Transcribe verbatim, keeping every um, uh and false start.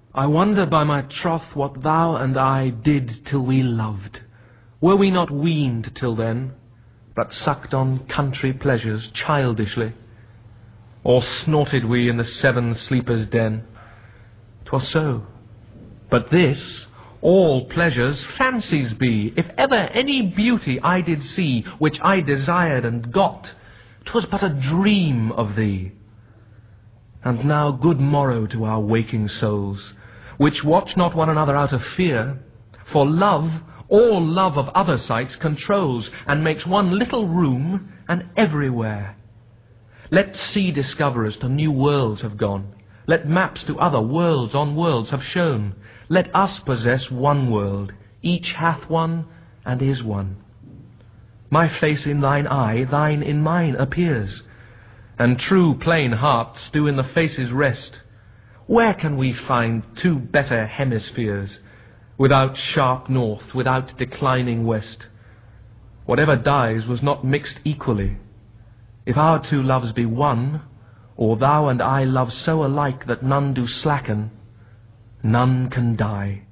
I wonder by my troth what thou and I did till we loved. Were we not weaned till then, but sucked on country pleasures childishly? Or snorted we in the seven sleepers' den? 'Twas so. But this, all pleasures, fancies be. If ever any beauty I did see, which I desired and got, 'twas but a dream of thee. And now good morrow to our waking souls, which watch not one another out of fear, for love, all love of other sights controls, and makes one little room, and everywhere. Let sea discoverers to new worlds have gone, let maps to other worlds on worlds have shown. Let us possess one world, each hath one, and is one. My face in thine eye, thine in mine appears, and true plain hearts do in the faces rest. Where can we find two better hemispheres, without sharp north, without declining west? Whatever dies was not mixed equally. If our two loves be one, or thou and I love so alike that none do slacken, none can die.